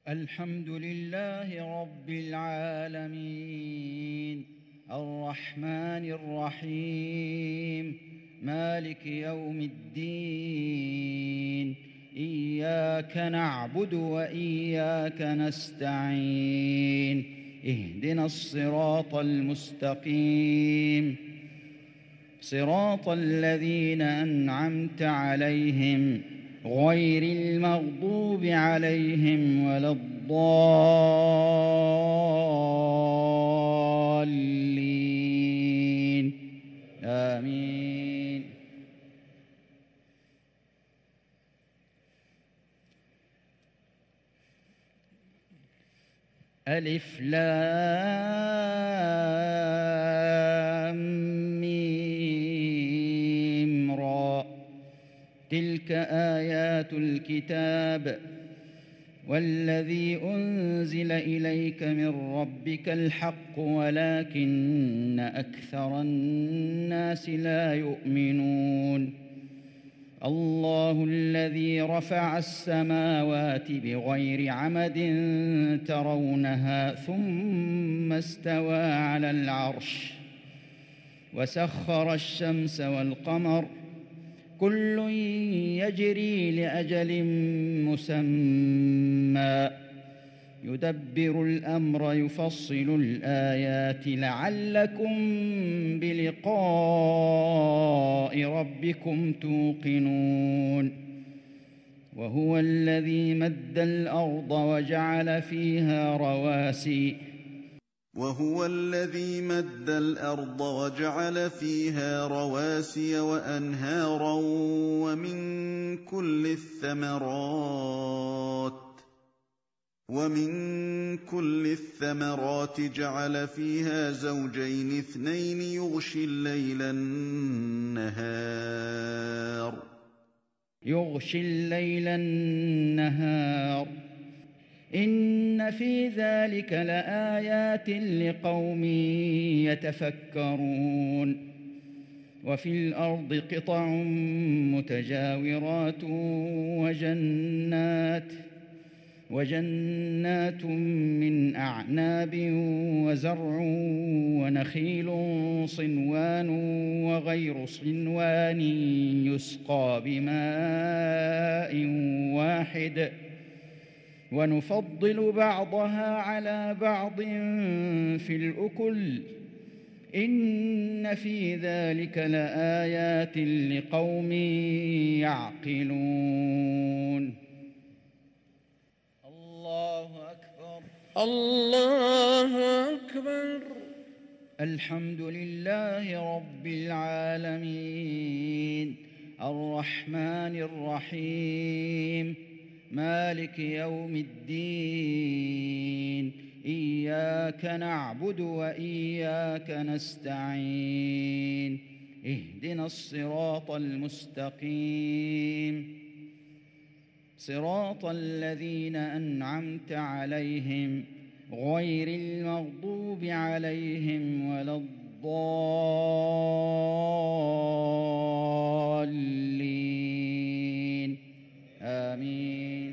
الحمد لله رب العالمين الرحمن الرحيم مالك يوم الدين إياك نعبد وإياك نستعين اهدنا الصراط المستقيم صراط الذين أنعمت عليهم غير المغضوب عليهم ولا الضالين آمين. ألف لام ميم را تلك آيات الكتاب والذي أنزل إليك من ربك الحق ولكن أكثر الناس لا يؤمنون. الله الذي رفع السماوات بغير عمد ترونها ثم استوى على العرش وسخر الشمس والقمر كل يجري لأجل مسمى يدبر الأمر يفصل الآيات لعلكم بلقاء ربكم توقنون. وهو الذي مد الأرض وجعل فيها رواسي وأنهارا ومن كل الثمرات جعل فيها زوجين اثنين يغشي الليل النهار إن في ذلك لآيات لقوم يتفكرون. وفي الأرض قطع متجاورات وجنات من أعناب وزرع ونخيل صنوان وغير صنوان يسقى بماء واحد ونفضل بعضها على بعض في الأكل إن في ذلك لآيات لقوم يعقلون. الله أكبر الله أكبر. الحمد لله رب العالمين الرحمن الرحيم مالك يوم الدين إياك نعبد وإياك نستعين اهدنا الصراط المستقيم صراط الذين أنعمت عليهم غير المغضوب عليهم ولا الضالين آمين.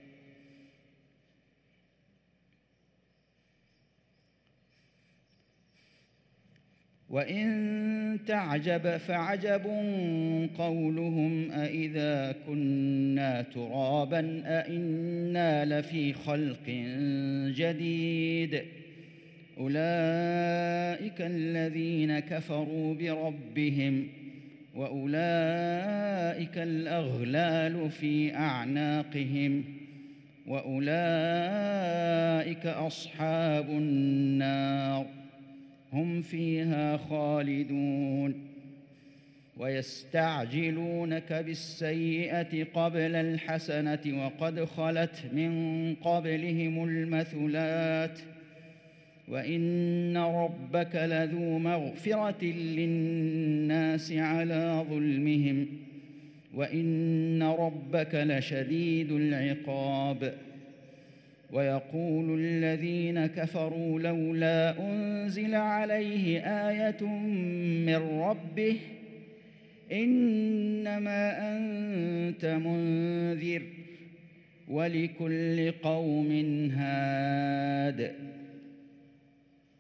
وإن تعجب فعجب قولهم أإذا كنا ترابا أإنا لفي خلق جديد أولئك الذين كفروا بربهم وأولئك الأغلال في أعناقهم وأولئك أصحاب النار هم فيها خالدون. ويستعجلونك بالسيئة قبل الحسنة وقد خلت من قبلهم المثلات وإن ربك لذو مغفرة للناس على ظلمهم وإن ربك لشديد العقاب. ويقول الذين كفروا لولا أنزل عليه آية من ربه إنما أنت منذر ولكل قوم هاد